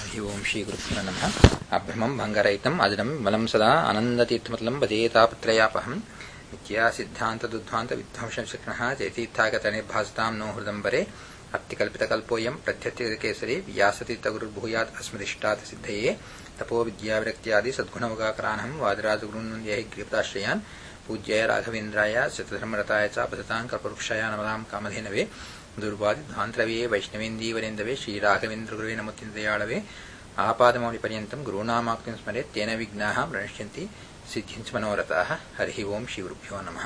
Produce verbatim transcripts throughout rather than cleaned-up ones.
ಹರಿ ಓಂ ಶ್ರೀ ಗುರುಭ್ಯೋ ನಮಃ. ಅಭ್ರಮಂ ಭಂಗರಹಿತಂ ಅಜಡಂ ಬಲಂ ಸದಾ ಆನಂದತೀರ್ಥಮತಲಂ ಭಜೇತಾಪತ್ರಯಾಪಹಂ ನಿತ್ಯಾ ಸಿದ್ಧಾಂತದುದ್ಧಾಂತ ವಿಧ್ವಂಸ ಶಿಕ್ಷಣಃ ಜಯತೀರ್ಥಾಗತ ನಿರ್ಭಾಸತಾಂ ನೋ ಹೃದಂಬರೆ ಅಪ್ತಿಕಲ್ಪಿತಕಲ್ಪೋಯಂ ಪ್ರತ್ಯರ್ಥಿಕೇಸರಿ ವ್ಯಾಸತೀರ್ಥಗುರುರ್ಭೂಯಾತ್ ಅಸ್ಮದಿಷ್ಟಾತ್ ಸಿದ್ಧಯೇ ತಪೋ ವಿದ್ಯಾವಿರಕ್ತ್ಯಾದಿ ಸದ್ಗುಣವಗಾಕರಾನಹಂ ವಾದಿರಾಜಗುರುನ್ವಂದ್ಯೈ ಗ್ರೀಪದಾಶ್ರಯಾನ್ ಪೂಜ್ಯಾಯ ರಾಘವೇಂದ್ರಾಯ ಶತಧರ್ಮರತಾಯ ಚ ಭಜತಾಂ ಕಲ್ಪವೃಕ್ಷಾಯ ನಮತಾಂ ಕಾಮಧೇನವೇ ದುರ್ವಾದಿಧ್ವಾಂತರವೇ ವೈಷ್ಣವೇಂದೀವರೆಂದವೇ ಶ್ರೀರಾಘವೇಂದ್ರ ನಮೋತ್ಯಂತಯಾಳವೇ ಆಪಾದಮೌಳಿ ಪರ್ಯಂತಂ ಗುರುನಾಮಾಕ್ತಿಂ ಸ್ಮರೆ ತೇನ ವಿಘ್ನಾಃ ಪ್ರಣಶ್ಯಂತಿ ಸಿದ್ಧಿಂಚ ಮನೋರಥಾಃ. ಹರಿ ಓಂ ಶ್ರೀ ಗುರುಭ್ಯೋ ನಮಃ.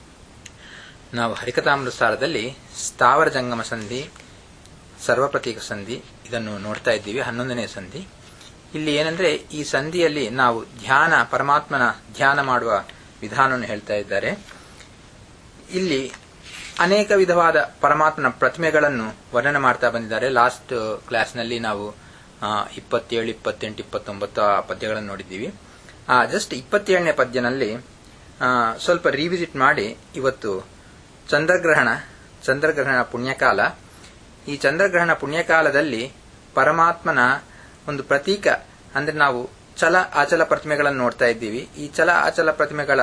ನಾವು ಹರಿಕಥಾಮೃತಸಾರದಲ್ಲಿ ಸ್ಥಾವರ ಜಂಗಮ ಸಂಧಿ, ಸರ್ವಪ್ರತೀಕ ಸಂಧಿ ಇದನ್ನು ನೋಡ್ತಾ ಇದ್ದೀವಿ. ಹನ್ನೊಂದನೇ ಸಂಧಿ. ಇಲ್ಲಿ ಏನಂದ್ರೆ ಈ ಸಂಧಿಯಲ್ಲಿ ನಾವು ಧ್ಯಾನ, ಪರಮಾತ್ಮನ ಧ್ಯಾನ ಮಾಡುವ ವಿಧಾನವನ್ನು ಹೇಳ್ತಾ ಇದ್ದಾರೆ. ಇಲ್ಲಿ ಅನೇಕ ವಿಧವಾದ ಪರಮಾತ್ಮನ ಪ್ರತಿಮೆಗಳನ್ನು ವರ್ಣನೆ ಮಾಡ್ತಾ ಬಂದಿದ್ದಾರೆ. ಲಾಸ್ಟ್ ಕ್ಲಾಸ್ನಲ್ಲಿ ನಾವು ಇಪ್ಪತ್ತೇಳು ಇಪ್ಪತ್ತೆಂಟು ಇಪ್ಪತ್ತೊಂಬತ್ತು ಆ ಪದ್ಯಗಳನ್ನು ನೋಡಿದ್ದೀವಿ. ಆ ಜಸ್ಟ್ ಇಪ್ಪತ್ತೇಳನೇ ಪದ್ಯನಲ್ಲಿ ಸ್ವಲ್ಪ ರಿವಿಸಿಟ್ ಮಾಡಿ ಇವತ್ತು ಚಂದ್ರಗ್ರಹಣ ಚಂದ್ರಗ್ರಹಣ ಪುಣ್ಯಕಾಲ. ಈ ಚಂದ್ರಗ್ರಹಣ ಪುಣ್ಯಕಾಲದಲ್ಲಿ ಪರಮಾತ್ಮನ ಒಂದು ಪ್ರತೀಕ ಅಂದ್ರೆ ನಾವು ಚಲ ಅಚಲ ಪ್ರತಿಮೆಗಳನ್ನು ನೋಡ್ತಾ ಇದ್ದೀವಿ. ಈ ಚಲ ಅಚಲ ಪ್ರತಿಮೆಗಳ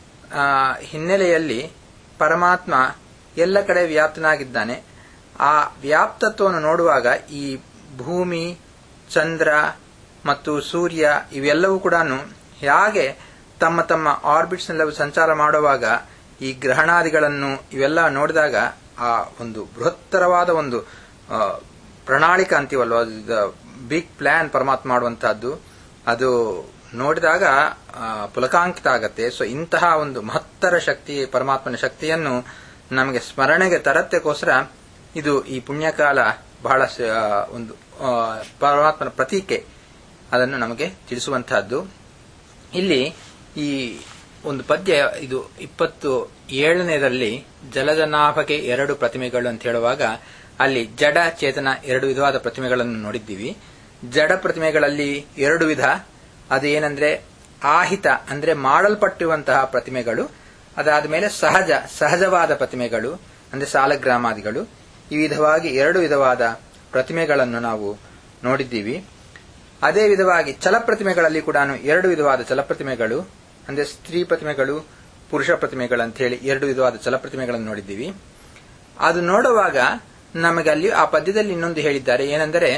ಹಿನ್ನೆಲೆಯಲ್ಲಿ ಪರಮಾತ್ಮ ಎಲ್ಲ ಕಡೆ ವ್ಯಾಪ್ತನಾಗಿದ್ದಾನೆ. ಆ ವ್ಯಾಪ್ತತ್ವವನ್ನು ನೋಡುವಾಗ ಈ ಭೂಮಿ, ಚಂದ್ರ ಮತ್ತು ಸೂರ್ಯ ಇವೆಲ್ಲವೂ ಕೂಡ ಹೇಗೆ ತಮ್ಮ ತಮ್ಮ ಆರ್ಬಿಟ್ಸ್ ನೆಲ್ಲ ಸಂಚಾರ ಮಾಡುವಾಗ ಈ ಗ್ರಹಣಾದಿಗಳನ್ನು ಇವೆಲ್ಲ ನೋಡಿದಾಗ ಆ ಒಂದು ಬೃಹತ್ತರವಾದ ಒಂದು ಪ್ರಣಾಳಿಕೆ ಅಂತೀವಲ್ವ, ಬಿಗ್ ಪ್ಲಾನ್ ಪರಮಾತ್ಮ ಮಾಡುವಂತಹದ್ದು, ಅದು ನೋಡಿದಾಗ ಪುಲಕಾಂಕಿತ ಆಗತ್ತೆ. ಸೊ ಇಂತಹ ಒಂದು ಮಹತ್ತರ ಶಕ್ತಿ, ಪರಮಾತ್ಮನ ಶಕ್ತಿಯನ್ನು ನಮಗೆ ಸ್ಮರಣೆಗೆ ತರತ್ತೆಗೋಸ್ಕರ ಇದು ಈ ಪುಣ್ಯಕಾಲ ಬಹಳ ಒಂದು ಪರಮಾತ್ಮನ ಪ್ರತೀಕೆ, ಅದನ್ನು ನಮಗೆ ತಿಳಿಸುವಂತಹದ್ದು. ಇಲ್ಲಿ ಈ ಒಂದು ಪದ್ಯ ಇದು ಇಪ್ಪತ್ತು ಏಳನೇದಲ್ಲಿ ಜಲಜನಾಭಗೆ ಎರಡು ಪ್ರತಿಮೆಗಳು ಅಂತ ಹೇಳುವಾಗ ಅಲ್ಲಿ ಜಡ ಚೇತನ ಎರಡು ವಿಧವಾದ ಪ್ರತಿಮೆಗಳನ್ನು ನೋಡಿದ್ದೀವಿ. ಜಡ ಪ್ರತಿಮೆಗಳಲ್ಲಿ ಎರಡು ವಿಧ. ಅದು ಏನಂದ್ರೆ ಆಹಿತ ಅಂದ್ರೆ ಮಾಡಲ್ಪಟ್ಟಿರುವಂತಹ ಪ್ರತಿಮೆಗಳು, ಅದಾದ ಮೇಲೆ ಸಹಜ ಸಹಜವಾದ ಪ್ರತಿಮೆಗಳು ಅಂದ್ರೆ ಸಾಲಗ್ರಾಮಾದಿಗಳು. ಈ ವಿಧವಾಗಿ ಎರಡು ವಿಧವಾದ ಪ್ರತಿಮೆಗಳನ್ನು ನಾವು ನೋಡಿದ್ದೀವಿ. ಅದೇ ವಿಧವಾಗಿ ಚಲಪ್ರತಿಮೆಗಳಲ್ಲಿ ಕೂಡ ಎರಡು ವಿಧವಾದ ಚಲಪ್ರತಿಮೆಗಳು ಅಂದ್ರೆ ಸ್ತ್ರೀ ಪ್ರತಿಮೆಗಳು, ಪುರುಷ ಪ್ರತಿಮೆಗಳು ಅಂತ ಹೇಳಿ ಎರಡು ವಿಧವಾದ ಚಲಪ್ರತಿಮೆಗಳನ್ನು ನೋಡಿದ್ದೀವಿ. ಅದು ನೋಡುವಾಗ ನಮಗೆ ಅಲ್ಲಿ ಆ ಪದ್ಯದಲ್ಲಿ ಇನ್ನೊಂದು ಹೇಳಿದ್ದಾರೆ, ಏನೆಂದರೆ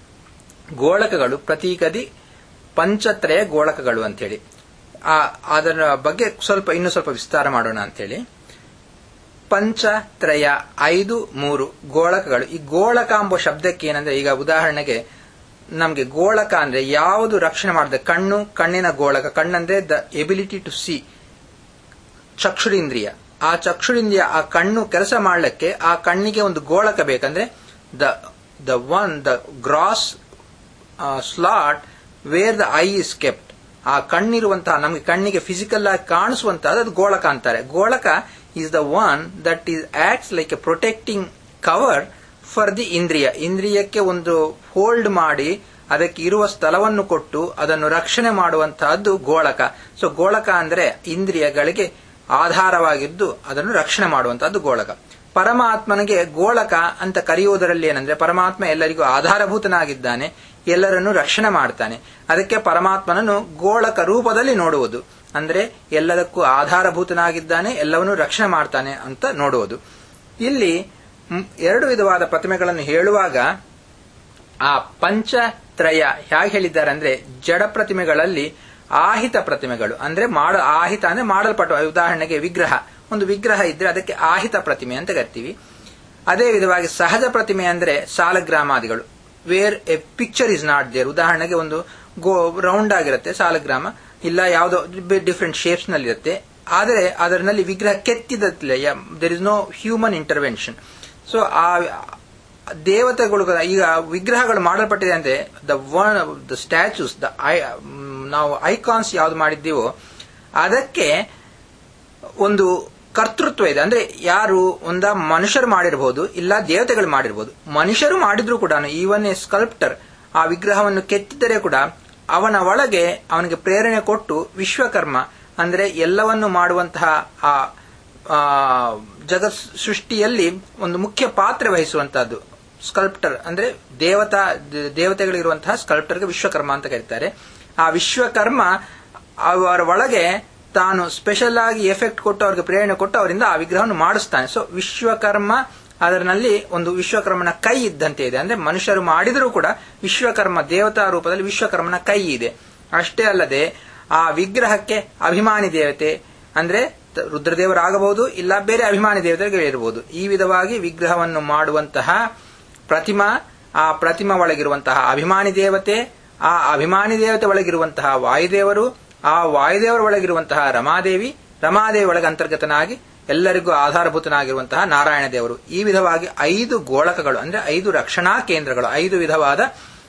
ಗೋಳಕಗಳು ಪ್ರತೀಕದಿ ಪಂಚತ್ರಯ ಗೋಳಕಗಳು ಅಂತೇಳಿ. ಆ ಅದರ ಬಗ್ಗೆ ಸ್ವಲ್ಪ ಇನ್ನೂ ಸ್ವಲ್ಪ ವಿಸ್ತಾರ ಮಾಡೋಣ ಅಂತೇಳಿ. ಪಂಚತ್ರಯ ಐದು ಮೂರು ಗೋಳಕಗಳು. ಈ ಗೋಳಕ ಎಂಬ ಶಬ್ದಕ್ಕೆ ಏನಂದ್ರೆ, ಈಗ ಉದಾಹರಣೆಗೆ ನಮಗೆ ಗೋಳಕ ಅಂದ್ರೆ ಯಾವುದು ರಕ್ಷಣೆ ಮಾಡಿದೆ, ಕಣ್ಣು, ಕಣ್ಣಿನ ಗೋಳಕ. ಕಣ್ಣಂದ್ರೆ ದ ಎಬಿಲಿಟಿ ಟು ಸಿ, ಚಕ್ಷುರಿಂದ್ರಿಯ. ಆ ಚಕ್ಷುರಿಂದ್ರಿಯ ಆ ಕಣ್ಣು ಕೆಲಸ ಮಾಡಲಿಕ್ಕೆ ಆ ಕಣ್ಣಿಗೆ ಒಂದು ಗೋಳಕ ಬೇಕಂದ್ರೆ the the one the gross slot where the eye is kept. ಆ ಕಣ್ಣಿರುವಂತಹ ನಮಗೆ ಕಣ್ಣಿಗೆ ಫಿಸಿಕಲ್ ಆಗಿ ಕಾಣಿಸುವಂತಹ ಅದು ಗೋಳಕ ಅಂತಾರೆ. ಗೋಳಕ is the one that is acts like a protecting cover for the ಇಂದ್ರಿಯ. ಇಂದ್ರಿಯಕ್ಕೆ ಒಂದು ಹೋಲ್ಡ್ ಮಾಡಿ ಅದಕ್ಕೆ ಇರುವ ಸ್ಥಳವನ್ನು ಕೊಟ್ಟು ಅದನ್ನು ರಕ್ಷಣೆ ಮಾಡುವಂತಹದ್ದು ಗೋಳಕ. ಸೊ ಗೋಳಕ ಅಂದ್ರೆ ಇಂದ್ರಿಯಗಳಿಗೆ ಆಧಾರವಾಗಿದ್ದು ಅದನ್ನು ರಕ್ಷಣೆ ಮಾಡುವಂತಹದ್ದು ಗೋಳಕ. ಪರಮಾತ್ಮನಿಗೆ ಗೋಳಕ ಅಂತ ಕರೆಯುವುದರಲ್ಲಿ ಏನಂದ್ರೆ, ಪರಮಾತ್ಮ ಎಲ್ಲರಿಗೂ ಆಧಾರಭೂತನಾಗಿದ್ದಾನೆ, ಎಲ್ಲರನ್ನು ರಕ್ಷಣೆ ಮಾಡ್ತಾನೆ. ಅದಕ್ಕೆ ಪರಮಾತ್ಮನನ್ನು ಗೋಳಕ ರೂಪದಲ್ಲಿ ನೋಡುವುದು ಅಂದ್ರೆ ಎಲ್ಲದಕ್ಕೂ ಆಧಾರಭೂತನಾಗಿದ್ದಾನೆ, ಎಲ್ಲವನ್ನೂ ರಕ್ಷಣೆ ಮಾಡ್ತಾನೆ ಅಂತ ನೋಡುವುದು. ಇಲ್ಲಿ ಎರಡು ವಿಧವಾದ ಪ್ರತಿಮೆಗಳನ್ನು ಹೇಳುವಾಗ ಆ ಪಂಚತ್ರಯ ಹೇಗೆ ಹೇಳಿದ್ದಾರೆ ಅಂದ್ರೆ, ಜಡ ಪ್ರತಿಮೆಗಳಲ್ಲಿ ಆಹಿತ ಪ್ರತಿಮೆಗಳು ಅಂದ್ರೆ ಮಾಡ ಆಹಿತ ಅಂದ್ರೆ ಮಾಡಲ್ಪಟ್ಟ. ಉದಾಹರಣೆಗೆ ವಿಗ್ರಹ, ಒಂದು ವಿಗ್ರಹ ಇದ್ರೆ ಅದಕ್ಕೆ ಆಹಿತ ಪ್ರತಿಮೆ ಅಂತ ಕರಿತೀವಿ. ಅದೇ ವಿಧವಾಗಿ ಸಹಜ ಪ್ರತಿಮೆ ಅಂದ್ರೆ ಸಾಲಗ್ರಾಮಾದಿಗಳು, where a picture is not there. ಉದಾಹರಣೆಗೆ ಒಂದು ಗೋ ರೌಂಡ್ ಆಗಿರುತ್ತೆ ಸಾಲಗ್ರಾಮ, ಇಲ್ಲ ಯಾವುದೋ ಡಿಫರೆಂಟ್ ಶೇಪ್ಸ್ ನಲ್ಲಿ ಇರುತ್ತೆ, ಆದರೆ ಅದರಲ್ಲಿ ವಿಗ್ರಹ ಕೆತ್ತಿದತ್ತಿಲ್ಲ, there is no human intervention. So ಆ ದೇವತೆಗಳು ಈಗ ವಿಗ್ರಹಗಳು ಮಾಡಲ್ಪಟ್ಟಿದೆ ಅಂದ್ರೆ the one the statues, the I ನಾವು ಐಕಾನ್ಸ್ ಯಾವ್ದು ಮಾಡಿದ್ದೀವೋ ಅದಕ್ಕೆ ಒಂದು ಕರ್ತೃತ್ವ ಇದೆ. ಅಂದ್ರೆ ಯಾರು ಒಂದ ಮನುಷ್ಯರು ಮಾಡಿರಬಹುದು, ಇಲ್ಲ ದೇವತೆಗಳು ಮಾಡಿರಬಹುದು. ಮನುಷ್ಯರು ಮಾಡಿದ್ರು ಕೂಡ, ಈವನ್ ಎ ಸ್ಕಲ್ಪ್ಟರ್ ಆ ವಿಗ್ರಹವನ್ನು ಕೆತ್ತಿದರೆ ಕೂಡ ಅವನ ಒಳಗೆ ಅವನಿಗೆ ಪ್ರೇರಣೆ ಕೊಟ್ಟು ವಿಶ್ವಕರ್ಮ ಅಂದ್ರೆ ಎಲ್ಲವನ್ನು ಮಾಡುವಂತಹ ಆ ಜಗತ್ ಸೃಷ್ಟಿಯಲ್ಲಿ ಒಂದು ಮುಖ್ಯ ಪಾತ್ರ ವಹಿಸುವಂತಹದ್ದು ಸ್ಕಲ್ಪ್ಟರ್ ಅಂದ್ರೆ ದೇವತಾ ದೇವತೆಗಳಿರುವಂತಹ ಸ್ಕಲ್ಪ್ಟರ್ಗೆ ವಿಶ್ವಕರ್ಮ ಅಂತ ಕರೀತಾರೆ. ಆ ವಿಶ್ವಕರ್ಮ ಅವರ ಒಳಗೆ ತಾನು ಸ್ಪೆಷಲ್ ಆಗಿ ಎಫೆಕ್ಟ್ ಕೊಟ್ಟು ಅವ್ರಿಗೆ ಪ್ರೇರಣೆ ಕೊಟ್ಟು ಅವರಿಂದ ಆ ವಿಗ್ರಹವನ್ನು ಮಾಡಿಸ್ತಾನೆ. ಸೊ ವಿಶ್ವಕರ್ಮ ಅದರಲ್ಲಿ ಒಂದು ವಿಶ್ವಕರ್ಮನ ಕೈ ಇದ್ದಂತೆ ಇದೆ. ಅಂದ್ರೆ ಮನುಷ್ಯರು ಮಾಡಿದರೂ ಕೂಡ ವಿಶ್ವಕರ್ಮ ದೇವತಾ ರೂಪದಲ್ಲಿ ವಿಶ್ವಕರ್ಮನ ಕೈ ಇದೆ. ಅಷ್ಟೇ ಅಲ್ಲದೆ ಆ ವಿಗ್ರಹಕ್ಕೆ ಅಭಿಮಾನಿ ದೇವತೆ ಅಂದ್ರೆ ರುದ್ರದೇವರಾಗಬಹುದು, ಇಲ್ಲ ಬೇರೆ ಅಭಿಮಾನಿ ದೇವತೆಗಳಿರಬಹುದು. ಈ ವಿಧವಾಗಿ ವಿಗ್ರಹವನ್ನು ಮಾಡುವಂತಹ ಪ್ರತಿಮಾ, ಆ ಪ್ರತಿಮಾ ಒಳಗಿರುವಂತಹ ಅಭಿಮಾನಿ ದೇವತೆ, ಆ ಅಭಿಮಾನಿ ದೇವತೆ ಒಳಗಿರುವಂತಹ ವಾಯುದೇವರು, ಆ ವಾಯುದೇವರ ಒಳಗಿರುವಂತಹ ರಮಾದೇವಿ, ರಮಾದೇವಿ ಒಳಗೆ ಅಂತರ್ಗತನಾಗಿ ಎಲ್ಲರಿಗೂ ಆಧಾರಭೂತನಾಗಿರುವಂತಹ ನಾರಾಯಣ ದೇವರು. ಈ ವಿಧವಾಗಿ ಐದು ಗೋಳಕಗಳು ಅಂದ್ರೆ ಐದು ರಕ್ಷಣಾ ಕೇಂದ್ರಗಳು, ಐದು ವಿಧವಾದ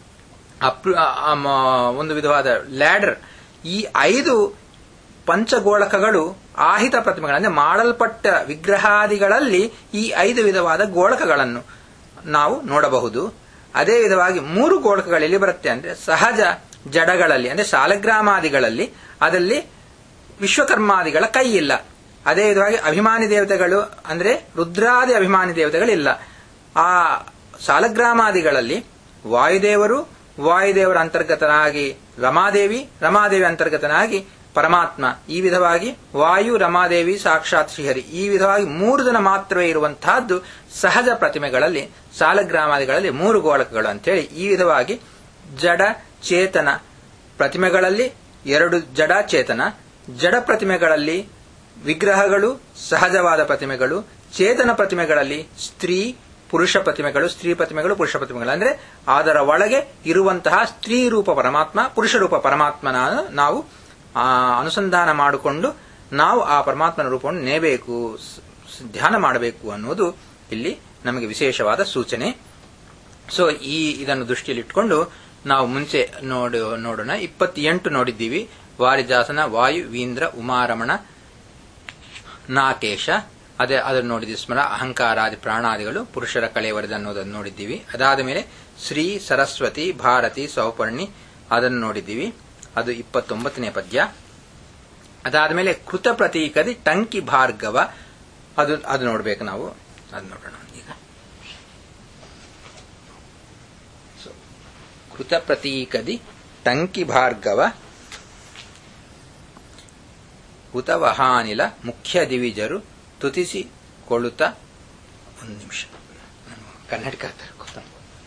ಒಂದು ವಿಧವಾದ ಲ್ಯಾಡರ್. ಈ ಐದು ಪಂಚಗೋಳಕಗಳು ಆಹಿತ ಪ್ರತಿಮೆಗಳು ಅಂದ್ರೆ ಮಾಡಲ್ಪಟ್ಟ ವಿಗ್ರಹಾದಿಗಳಲ್ಲಿ ಈ ಐದು ವಿಧವಾದ ಗೋಳಕಗಳನ್ನು ನಾವು ನೋಡಬಹುದು. ಅದೇ ವಿಧವಾಗಿ ಮೂರು ಗೋಳಕಗಳಲ್ಲಿ ಬರುತ್ತೆ ಅಂದ್ರೆ ಸಹಜ ಜಡಗಳಲ್ಲಿ ಅಂದ್ರೆ ಶಾಲಗ್ರಾಮಾದಿಗಳಲ್ಲಿ ಅದರಲ್ಲಿ ವಿಶ್ವಕರ್ಮಾದಿಗಳ ಕೈ ಇಲ್ಲ. ಅದೇ ವಿಧವಾಗಿ ಅಭಿಮಾನಿ ದೇವತೆಗಳು ಅಂದ್ರೆ ರುದ್ರಾದಿ ಅಭಿಮಾನಿ ದೇವತೆಗಳಿಲ್ಲ. ಆ ಶಾಲಗ್ರಾಮಾದಿಗಳಲ್ಲಿ ವಾಯುದೇವರು, ವಾಯುದೇವರ ಅಂತರ್ಗತನಾಗಿ ರಮಾದೇವಿ, ರಮಾದೇವಿ ಅಂತರ್ಗತನಾಗಿ ಪರಮಾತ್ಮ. ಈ ವಿಧವಾಗಿ ವಾಯು, ರಮಾದೇವಿ, ಸಾಕ್ಷಾತ್ ಶ್ರೀಹರಿ ಈ ವಿಧವಾಗಿ ಮೂರು ಜನ ಮಾತ್ರವೇ ಇರುವಂತಹದ್ದು ಸಹಜ ಪ್ರತಿಮೆಗಳಲ್ಲಿ, ಶಾಲಗ್ರಾಮಾದಿಗಳಲ್ಲಿ ಮೂರು ಗೋಳಕಗಳು ಅಂತೇಳಿ. ಈ ವಿಧವಾಗಿ ಜಡ ಚೇತನ ಪ್ರತಿಮೆಗಳಲ್ಲಿ ಎರಡು ಜಡ ಚೇತನ, ಜಡ ಪ್ರತಿಮೆಗಳಲ್ಲಿ ವಿಗ್ರಹಗಳು ಸಹಜವಾದ ಪ್ರತಿಮೆಗಳು, ಚೇತನ ಪ್ರತಿಮೆಗಳಲ್ಲಿ ಸ್ತ್ರೀ ಪುರುಷ ಪ್ರತಿಮೆಗಳು, ಸ್ತ್ರೀ ಪ್ರತಿಮೆಗಳು ಪುರುಷ ಪ್ರತಿಮೆಗಳು ಅಂದ್ರೆ ಅದರ ಒಳಗೆ ಇರುವಂತಹ ಸ್ತ್ರೀ ರೂಪ ಪರಮಾತ್ಮ, ಪುರುಷ ರೂಪ ಪರಮಾತ್ಮನ ನಾವು ಅನುಸಂಧಾನ ಮಾಡಿಕೊಂಡು ನಾವು ಆ ಪರಮಾತ್ಮನ ರೂಪವನ್ನು ನೇಬೇಕು, ಧ್ಯಾನ ಮಾಡಬೇಕು ಅನ್ನೋದು ಇಲ್ಲಿ ನಮಗೆ ವಿಶೇಷವಾದ ಸೂಚನೆ. ಸೊ ಈ ಇದನ್ನು ದೃಷ್ಟಿಯಲ್ಲಿಟ್ಕೊಂಡು ನಾವು ಮುಂಚೆ ನೋಡು ನೋಡೋಣ ಇಪ್ಪತ್ತೆಂಟು ನೋಡಿದ್ದೀವಿ. ವಾರಿಜಾಸನ, ವಾಯು, ವೀಂದ್ರ, ಉಮಾರಮಣ, ನಾಕೇಶ ಅದೇ ಅದನ್ನು ನೋಡಿದ್ವಿ. ಸ್ಮರ, ಅಹಂಕಾರಾದಿ ಪ್ರಾಣಾದಿಗಳು ಪುರುಷರ ಕಳೆಯವರದು ಅನ್ನೋದನ್ನು ನೋಡಿದ್ದೀವಿ. ಅದಾದ ಮೇಲೆ ಶ್ರೀ, ಸರಸ್ವತಿ, ಭಾರತಿ, ಸೌಪರ್ಣಿ ಅದನ್ನು ನೋಡಿದ್ದೀವಿ. ಅದು ಇಪ್ಪತ್ತೊಂಬತ್ತನೇ ಪದ್ಯ. ಅದಾದ ಮೇಲೆ ಕೃತ ಪ್ರತೀಕದಿ ಟಂಕಿ ಭಾರ್ಗವ ಅದು ಅದು ನೋಡ್ಬೇಕು ನಾವು. ಅದು ನೋಡೋಣ ಈಗ. ಕೃತ ಪ್ರತೀಕದಿ ಟಂಕಿ ಭಾರ್ಗವ ಹುತವಹಾನಿಲ ಮುಖ್ಯ ದಿವಿಜರು ತುತಿಸಿ ಕೊಳುತ. ಒಂದು ನಿಮಿಷ, ಕನ್ನಡಕ ಗೊತ್ತ.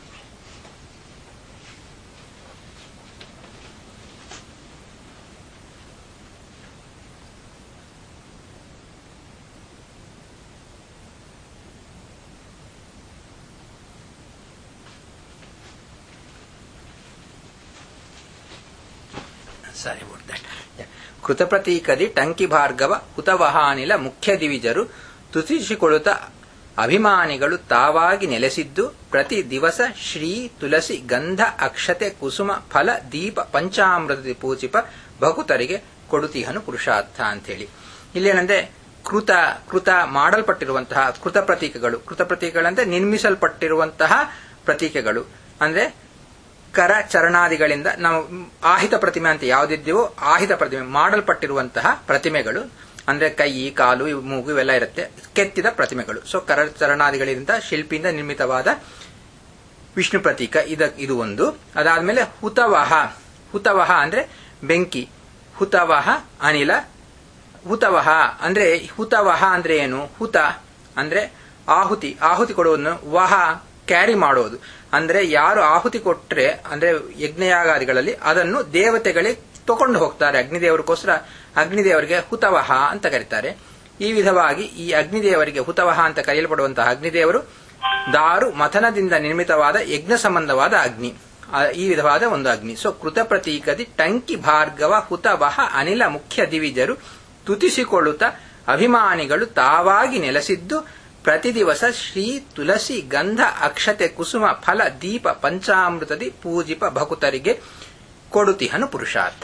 Sorry about that. ಕೃತಪ್ರತೀಕದಿ ಟಂಕಿ ಭಾರ್ಗವ ಹುತವಹಾನಿಲ ಮುಖ್ಯ ದಿವಿಜರು ತುತಿಸಿಕೊಳ್ಳುತ್ತ ಅಭಿಮಾನಿಗಳು ತಾವಾಗಿ ನೆಲೆಸಿದ್ದು ಪ್ರತಿ ದಿವಸ ಶ್ರೀ ತುಳಸಿ ಗಂಧ ಅಕ್ಷತೆ ಕುಸುಮ ಫಲ ದೀಪ ಪಂಚಾಮೃತದಿ ಪೂಜಿಪ ಭಕುತರಿಗೆ ಕೊಡುತಿಹನು ಪುರುಷಾರ್ಥ ಅಂತೇಳಿ. ಇಲ್ಲೇನಂದ್ರೆ ಕೃತ ಕೃತ ಮಾಡಲ್ಪಟ್ಟಿರುವಂತಹ ಕೃತ ಪ್ರತೀಕಗಳು, ಕೃತ ಪ್ರತೀಕಗಳಂದ್ರೆ ನಿರ್ಮಿಸಲ್ಪಟ್ಟಿರುವಂತಹ ಪ್ರತೀಕಗಳು ಅಂದ್ರೆ ಕರ ಚರಣಾದಿಗಳಿಂದ ನಾವು ಆಹಿತ ಪ್ರತಿಮೆ ಅಂತ ಯಾವುದಿದ್ದೀವೋ ಆಹಿತ ಪ್ರತಿಮೆ ಮಾಡಲ್ಪಟ್ಟಿರುವಂತಹ ಪ್ರತಿಮೆಗಳು ಅಂದ್ರೆ ಕೈ, ಕಾಲು, ಮೂಗು ಇವೆಲ್ಲ ಇರುತ್ತೆ, ಕೆತ್ತಿದ ಪ್ರತಿಮೆಗಳು. ಸೊ ಕರ ಚರಣಾದಿಗಳಿಂದ ಶಿಲ್ಪಿಯಿಂದ ನಿರ್ಮಿತವಾದ ವಿಷ್ಣು ಪ್ರತೀಕ ಇದ ಇದು ಒಂದು. ಅದಾದ್ಮೇಲೆ ಹುತವಹ, ಹುತವಹ ಅಂದ್ರೆ ಬೆಂಕಿ, ಹುತವಹ ಅನಿಲ, ಹುತವಹ ಅಂದ್ರೆ ಹುತವಹ ಅಂದ್ರೆ ಏನು? ಹುತ ಅಂದ್ರೆ ಆಹುತಿ, ಆಹುತಿ ಕೊಡುವುದನ್ನು, ವಹ ಕ್ಯಾರಿ ಮಾಡೋದು ಅಂದ್ರೆ ಯಾರು ಆಹುತಿ ಕೊಟ್ರೆ ಅಂದ್ರೆ ಯಜ್ಞಯಾಗಾದಿಗಳಲ್ಲಿ ಅದನ್ನು ದೇವತೆಗಳೇ ತಗೊಂಡು ಹೋಗ್ತಾರೆ. ಅಗ್ನಿದೇವರಿಗೋಸ್ಕರ ಅಗ್ನಿದೇವರಿಗೆ ಹುತವಹ ಅಂತ ಕರೀತಾರೆ. ಈ ವಿಧವಾಗಿ ಈ ಅಗ್ನಿದೇವರಿಗೆ ಹುತವಹ ಅಂತ ಕರೆಯಲ್ಪಡುವಂತಹ ಅಗ್ನಿದೇವರು ದಾರು ಮಥನದಿಂದ ನಿರ್ಮಿತವಾದ ಯಜ್ಞ ಸಂಬಂಧವಾದ ಅಗ್ನಿ, ಈ ವಿಧವಾದ ಒಂದು ಅಗ್ನಿ. ಸೊ ಕೃತ ಪ್ರತೀಕದಿ ಟಂಕಿ ಭಾರ್ಗವ ಹುತವಹ ಅನಿಲ ಮುಖ್ಯ ದಿವಿಜರು ತುತಿಸಿಕೊಳ್ಳುತ್ತ ಅಭಿಮಾನಿಗಳು ತಾವಾಗಿ ನೆಲೆಸಿದ್ದು ಪ್ರತಿ ದಿವಸ ಶ್ರೀ ತುಳಸಿ ಗಂಧ ಅಕ್ಷತೆ ಕುಸುಮ ಫಲ ದೀಪ ಪಂಚಾಮೃತದಿ ಪೂಜಿಪ ಭಕುತರಿಗೆ ಕೊಡುತಿಹನು ಪುರುಷಾರ್ಥ.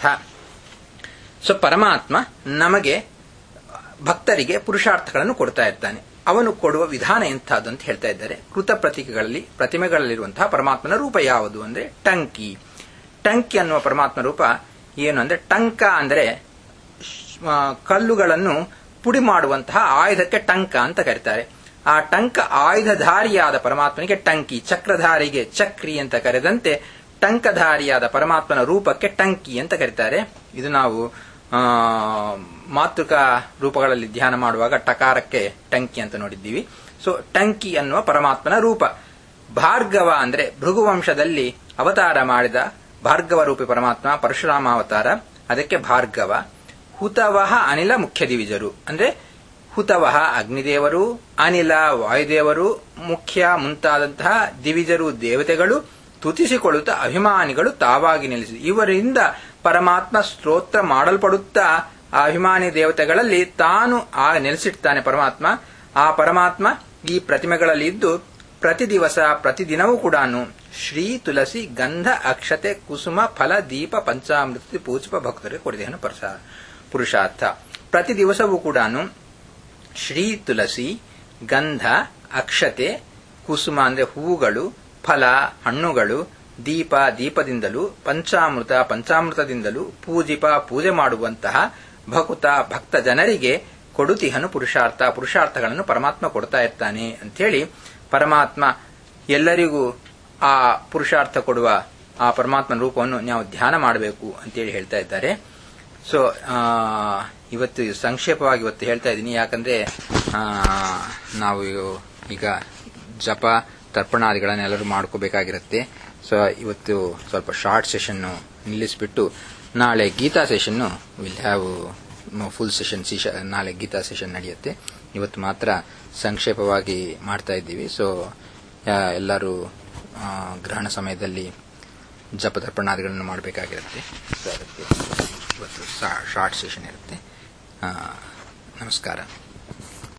ಸೊ ಪರಮಾತ್ಮ ನಮಗೆ ಭಕ್ತರಿಗೆ ಪುರುಷಾರ್ಥಗಳನ್ನು ಕೊಡ್ತಾ ಇರ್ತಾನೆ. ಅವನು ಕೊಡುವ ವಿಧಾನ ಎಂಥದ್ದು ಅಂತ ಹೇಳ್ತಾ ಇದ್ದಾರೆ. ಕೃತ ಪ್ರತೀಕಗಳಲ್ಲಿ ಪ್ರತಿಮೆಗಳಲ್ಲಿರುವಂತಹ ಪರಮಾತ್ಮನ ರೂಪ ಯಾವುದು ಅಂದ್ರೆ ಟಂಕಿ. ಟಂಕಿ ಅನ್ನುವ ಪರಮಾತ್ಮ ರೂಪ ಏನು ಅಂದ್ರೆ, ಟಂಕ ಅಂದ್ರೆ ಕಲ್ಲುಗಳನ್ನು ಪುಡಿ ಮಾಡುವಂತಹ ಆಯುಧಕ್ಕೆ ಟಂಕ ಅಂತ ಕರೀತಾರೆ. ಆ ಟಂಕ ಆಯುಧಧಾರಿಯಾದ ಪರಮಾತ್ಮನಿಗೆ ಟಂಕಿ, ಚಕ್ರಧಾರಿಗೆ ಚಕ್ರಿ ಅಂತ ಕರೆದಂತೆ ಟಂಕಧಾರಿಯಾದ ಪರಮಾತ್ಮನ ರೂಪಕ್ಕೆ ಟಂಕಿ ಅಂತ ಕರೀತಾರೆ. ಇದು ನಾವು ಮಾತೃಕಾ ರೂಪಗಳಲ್ಲಿ ಧ್ಯಾನ ಮಾಡುವಾಗ ಟಕಾರಕ್ಕೆ ಟಂಕಿ ಅಂತ ನೋಡಿದ್ದೀವಿ. ಸೊ ಟಂಕಿ ಅನ್ನುವ ಪರಮಾತ್ಮನ ರೂಪ. ಭಾರ್ಗವ ಅಂದ್ರೆ ಭೃಗುವಂಶದಲ್ಲಿ ಅವತಾರ ಮಾಡಿದ ಭಾರ್ಗವ ರೂಪಿ ಪರಮಾತ್ಮ ಪರಶುರಾಮ ಅವತಾರ, ಅದಕ್ಕೆ ಭಾರ್ಗವ. ಹುತವಹ ಅನಿಲ ಮುಖ್ಯ ದಿವಿಜರು ಅಂದ್ರೆ ಹುತವಹ ಅಗ್ನಿದೇವರು, ಅನಿಲ ವಾಯುದೇವರು, ಮುಖ್ಯ ಮುಂತಾದಂತಹ ದಿವಿಜರು ದೇವತೆಗಳು ತುತಿಸಿಕೊಳ್ಳುತ್ತಾ ಅಭಿಮಾನಿಗಳು ತಾವಾಗಿ ನಿಲ್ಲಿಸಿ, ಇವರಿಂದ ಪರಮಾತ್ಮ ಸ್ತೋತ್ರ ಮಾಡಲ್ಪಡುತ್ತಾ ಆ ಅಭಿಮಾನಿ ದೇವತೆಗಳಲ್ಲಿ ತಾನು ಆ ನೆಲೆಸಿಡ್ತಾನೆ ಪರಮಾತ್ಮ. ಆ ಪರಮಾತ್ಮ ಈ ಪ್ರತಿಮೆಗಳಲ್ಲಿ ಇದ್ದು ಪ್ರತಿ ದಿವಸ ಪ್ರತಿದಿನವೂ ಕೂಡ ಶ್ರೀ ತುಳಸಿ ಗಂಧ ಅಕ್ಷತೆ ಕುಸುಮ ಫಲ ದೀಪ ಪಂಚಾಮೃತ ಪೂಜಿಪ ಭಕ್ತರಿಗೆ ಕೊಡಿದೆಯನ್ನು ಪುರುಷಾರ್ಥ. ಪ್ರತಿ ದಿವಸವೂ ಕೂಡ ಶ್ರೀ ತುಳಸಿ ಗಂಧ ಅಕ್ಷತೆ ಕುಸುಮ ಅಂದ್ರೆ ಹೂವುಗಳು, ಫಲ ಹಣ್ಣುಗಳು, ದೀಪ ದೀಪದಿಂದಲೂ, ಪಂಚಾಮೃತ ಪಂಚಾಮೃತದಿಂದಲೂ ಪೂಜಿಪ ಪೂಜೆ ಮಾಡುವಂತಹ ಭಕುತ ಭಕ್ತ ಜನರಿಗೆ ಕೊಡುತಿಹನು ಪುರುಷಾರ್ಥ. ಪುರುಷಾರ್ಥಗಳನ್ನು ಪರಮಾತ್ಮ ಕೊಡ್ತಾ ಇರ್ತಾನೆ ಅಂಥೇಳಿ ಪರಮಾತ್ಮ ಎಲ್ಲರಿಗೂ ಆ ಪುರುಷಾರ್ಥ ಕೊಡುವ ಆ ಪರಮಾತ್ಮನ ರೂಪವನ್ನು ನಾವು ಧ್ಯಾನ ಮಾಡಬೇಕು ಅಂತೇಳಿ ಹೇಳ್ತಾ ಇದ್ದಾರೆ. ಸೊ ಇವತ್ತು ಸಂಕ್ಷೇಪವಾಗಿ ಇವತ್ತು ಹೇಳ್ತಾ ಇದ್ದೀನಿ, ಯಾಕಂದ್ರೆ ನಾವು ಈಗ ಜಪ ತರ್ಪಣಾದಿಗಳನ್ನೆಲ್ಲರೂ ಮಾಡ್ಕೋಬೇಕಾಗಿರುತ್ತೆ. ಸೊ ಇವತ್ತು ಸ್ವಲ್ಪ ಶಾರ್ಟ್ ಸೆಷನ್ ನಿಲ್ಲಿಸಿಬಿಟ್ಟು ನಾಳೆ Gita session will have full session. ನಾಳೆ ಗೀತಾ ಸೆಷನ್ ನಡೆಯುತ್ತೆ. ಇವತ್ತು ಮಾತ್ರ ಸಂಕ್ಷೇಪವಾಗಿ ಮಾಡ್ತಾ ಇದ್ದೀವಿ. ಸೊ ಎಲ್ಲರೂ ಗ್ರಹಣ ಸಮಯದಲ್ಲಿ ಜಪ ತರ್ಪಣಾದಿಗಳನ್ನು ಮಾಡಬೇಕಾಗಿರುತ್ತೆ. ಸೊ ಅದಕ್ಕೆ ಇವತ್ತು ಶಾರ್ಟ್ ಸೆಷನ್ ಇರುತ್ತೆ. ನಮಸ್ಕಾರ.